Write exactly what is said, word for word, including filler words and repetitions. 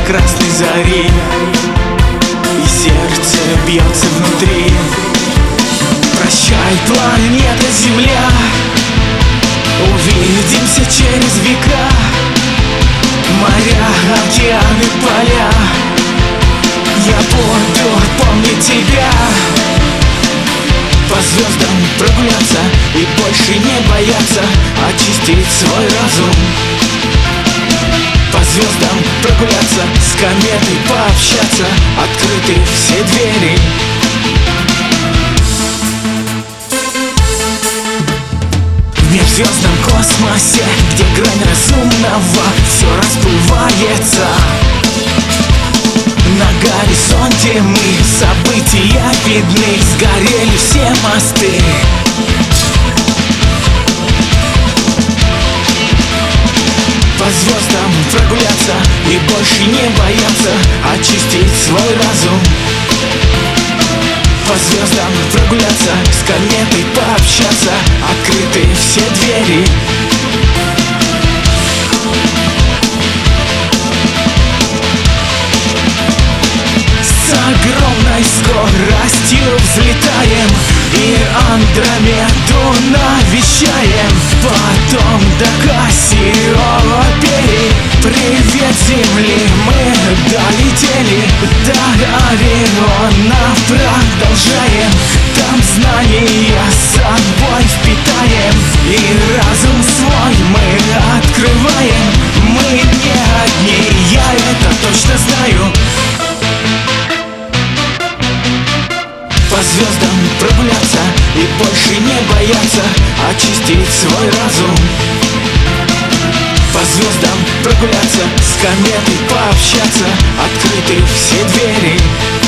красной зари, и сердце бьется внутри. Прощай, планета Земля, увидимся через века. Моря, океаны, поля, я буду помнить тебя. По звездам прогуляться и больше не бояться, очистить свой разум. По звездам прогуляться, с кометой пообщаться, открыты все двери. В межзвездном космосе, где грань разумного все расплывается, на горизонте мы, события видны, сгорели все мосты. По звездам прогуляться и больше не бояться, очистить свой разум. По звездам прогуляться, с кометой пообщаться, открыты все двери. С огромной скоростью взлетаем и Андромеду навещаем, потом до Кассиопеи. Привет, Земли, мы долетели до Ориона, продолжаем. Там знания с собой впитаем, и разум свой мы открываем. Мы не одни, я это точно знаю. По звездам прогуляться и больше не бояться, очистить свой разум. По звездам прогуляться, с кометой пообщаться, открыты все двери.